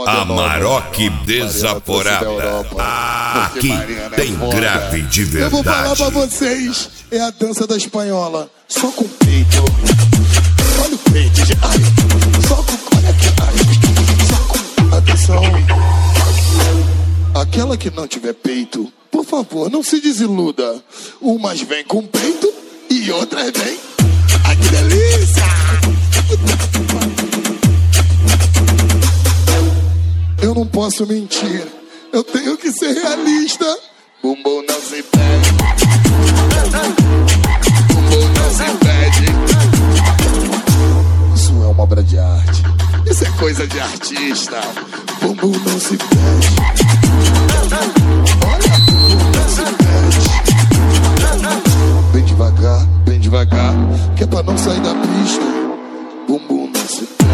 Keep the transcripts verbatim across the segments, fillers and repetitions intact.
Amarok Desaforada. Aqui tem grave de verdade. Eu vou falar pra vocês, é a dança da espanhola. Só com peito. Olha o peito, ai. Só com, olha aqui, ai. Só com, atenção. Aquela que não tiver peito, por favor, não se desiluda. Umas vem com peito e outras vem. Ai, que delícia! Eu não posso mentir, eu tenho que ser realista. Bumbum não se pede, bumbum não se pede. Isso é uma obra de arte, isso é coisa de artista. Bumbum não se pede, olha, bumbum não se pede. Bem devagar, bem devagar, que é pra não sair da pista. Bumbum não se pede.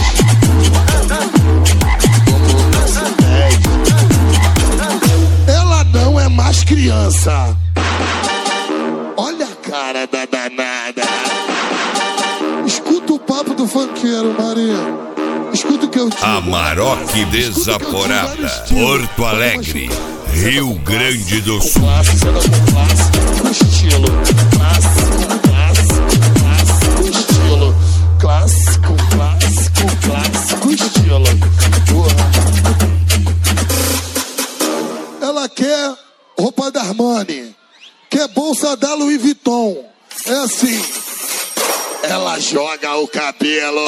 Ela não é mais criança. Olha a cara da danada. Escuta o papo do funkeiro, Maria. Escuta o que eu digo. Amarok Desaforada, Porto Alegre, Rio Grande do Sul. Com classe, com classe, com estilo. Classe, com classe, com classe, com estilo. Classe, com classe, com classe, com estilo. Ela quer roupa da Armani, quer bolsa da Louis Vuitton. É assim. Ela joga o cabelo,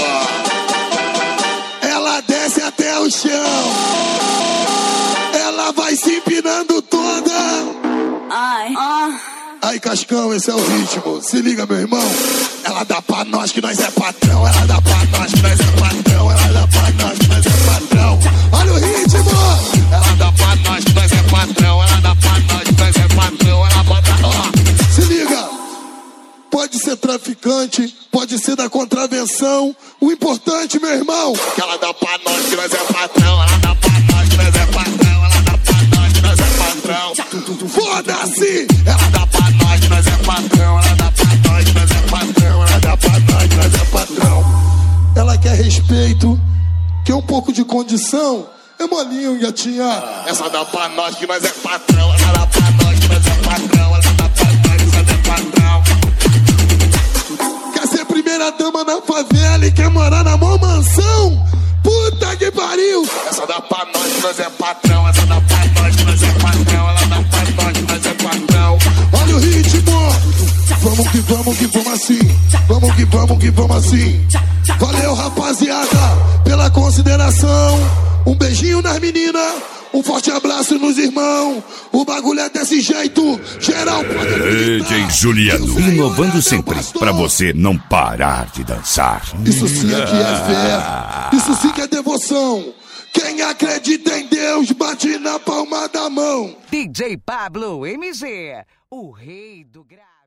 ela desce até o chão, ela vai se empinando toda. Ai, ah. Aí, Cascão, esse é o ritmo. Se liga, meu irmão. Ela dá pra nós que nós é patrão. Ela dá pra nós que nós é patrão. Ela dá pra nós que nós é patrão. Olha o ritmo. Ela dá pra nós que nós é patrão. Ela dá pra nós que nós é patrão. Ela bota, ó. Se liga. Pode ser traficante, pode ser da contravenção. O importante, meu irmão, que ela dá pra nós que nós é patrão. Ela dá pra nós que nós é patrão. Ela dá pra nós que nós é patrão. Foda-se. Ela dá pra nós que nós é patrão. Ela dá pra nós que nós é patrão. Ela dá pra nós que nós é patrão. Ela quer respeito, quer um pouco de condição. É molinho, gatinha. Essa dá pra nós que nós é patrão. Ela dá pra nós que nós é patrão. Ela dá pra nós que nós é patrão. Quer ser primeira dama na favela e quer morar na mó mansão? Puta que pariu. Essa dá pra nós que nós é patrão. Essa dá pra nós que nós é patrão. Ela dá pra nós que nós é patrão. Olha o ritmo. Vamos que vamos que vamos assim. Vamos que vamos que vamos assim. Valeu, rapaziada, pela consideração. Um beijinho nas meninas, um forte abraço nos irmãos. O bagulho é desse jeito. Geral pode D J Juliano, inovando sempre pra você não parar de dançar. Isso sim é que é fé. Isso sim que é devoção. Quem acredita em Deus, bate na palma da mão. D J Pablo M G, o rei do grau.